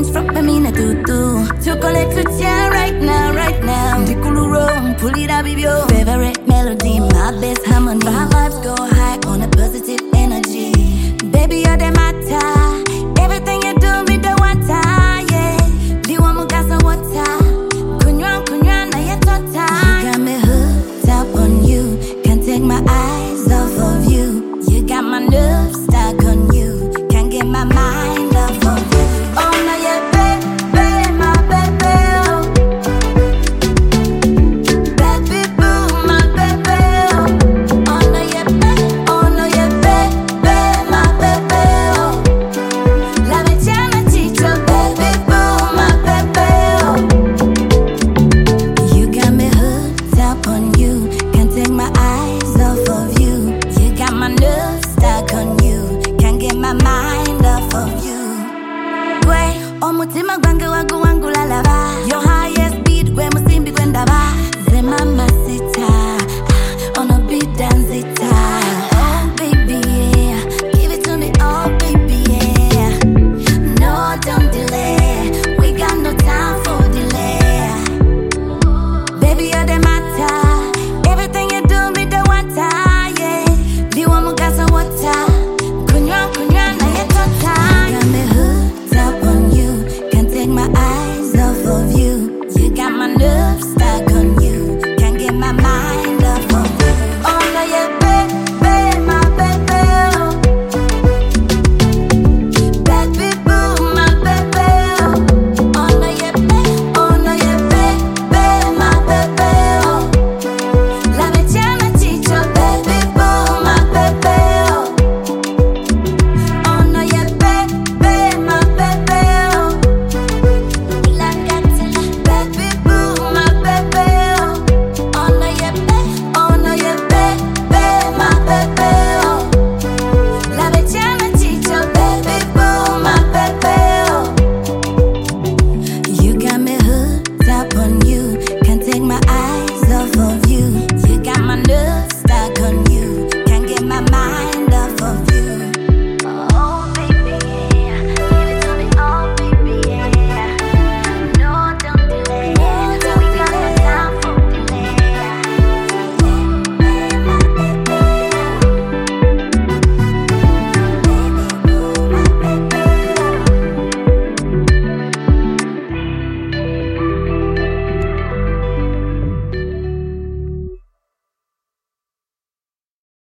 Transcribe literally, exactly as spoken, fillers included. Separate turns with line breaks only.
French frock me mean a tutu. Chocolate to tien right now, right now. Dikulu room, pull it up with your favorite melody, my best harmony. My vibes go high on a positive energy. Baby, you're the matter. Everything you do, me the water, yeah. The one who got some water. Kunywan, kunywan, na ya tota. You got me hooked up on you. Can't take my eyes off of you. You got my nerves stuck on you. Can't get my mind off of you. Oh, now yeah, baby, my baby, oh. Baby boo, my baby, oh. Oh, now yeah, baby, oh, now yeah, baby, my baby, oh. La vecchiana chicho, baby boo, my baby, oh. You got me hooked up on you. Can't take my eyes off of you. You got my nerves stuck on you. Can't get my mind off of you. Way, oh mutima gwangu wangu wangu lalava. Your